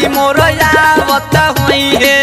माई मोर आवत हुई है।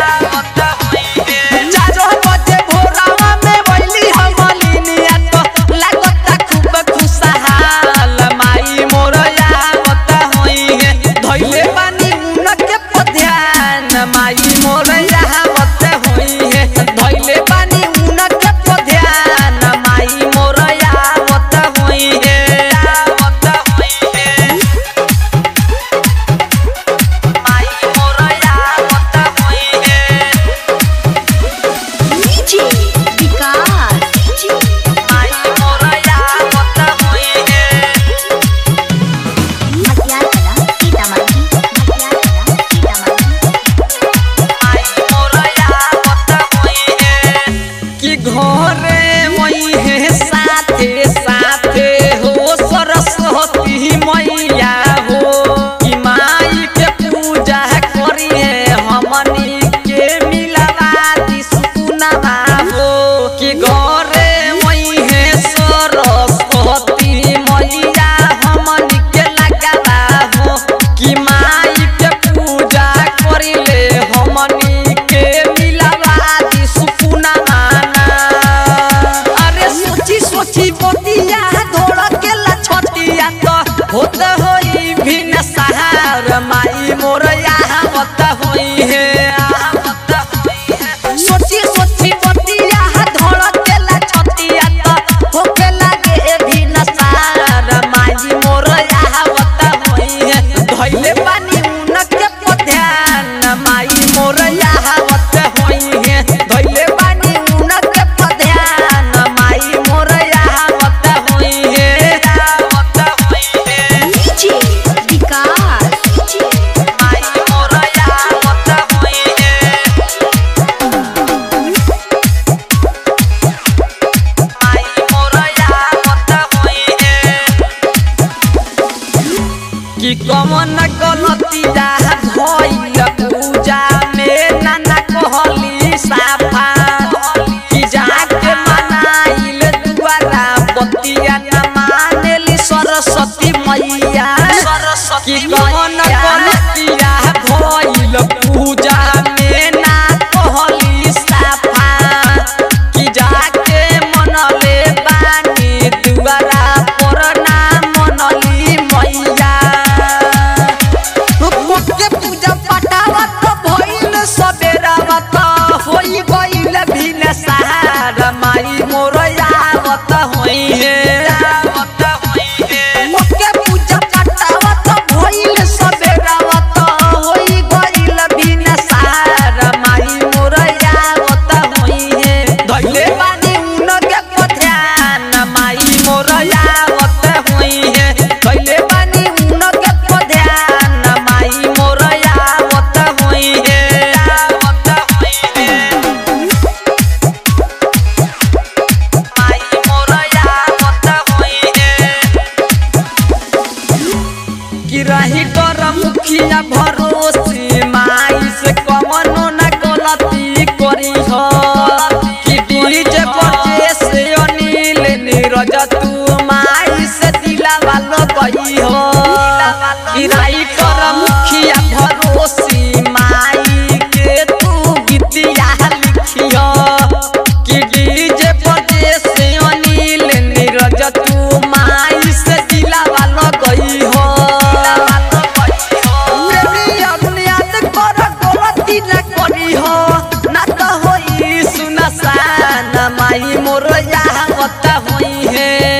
माई मोर आवत हुई है। सोची सोची बतिया धड़केला छतिया तो होके लागे भी नसार माई मोर आवत हुई है। धइले पानी उनके पध्यान माई मोर आवत हुई है। धइले पानी उनके पध्यान माई मोर आवत हुई है। कि कमन गलतिया भइल पूजा में नाना कहली साफा कि जाके मनाइल दुआरा बतिया न मानेली सरस्वती मैया। कि कमन गलतिया भइल पूजा में ना कहली साफा कि जाके मनले बानी दुआरा पर ना मनली मैया। पूजा पटावत भइल सबेरावत होई गइल भिन सहार माई मोर आवत होई है। पूजा पटावत भइल सबेरावत होई गइल भिन सहार माई मोर आवत होई है। धइले बानी उनके पध्यान माई मोर आवत होई है। धइले बानी उनके पध्यान माई मोर आवत हुई है। माई मोर आवत हुई है। कि रही कर मुखिया भरोसे माई से कमनो न गलती करी हो। कि डीजे बजे से अनिल नीरज तू माई से दिलावा लगई हो। कि रही कर मुखिया भरोसे माई के तू गीतिया लिखियो। कि डीजे बजे से अनिल नीरज तू माई से दिलावा लगई हो। माई मोर आवत हुई है।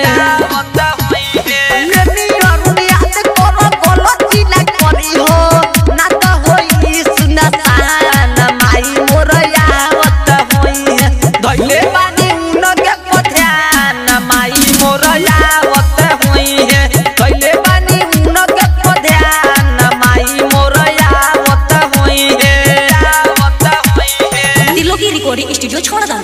गलती न करी हो ना तो होई सुनसान माई मोर आवत हुई है। धइले बानी उनके पध्यान माई मोर आवत हुई है। धइले बानी उनके पध्यान माई मोर आवत हुई है। दिलों की रिकॉर्डिंग स्टूडियो छोड़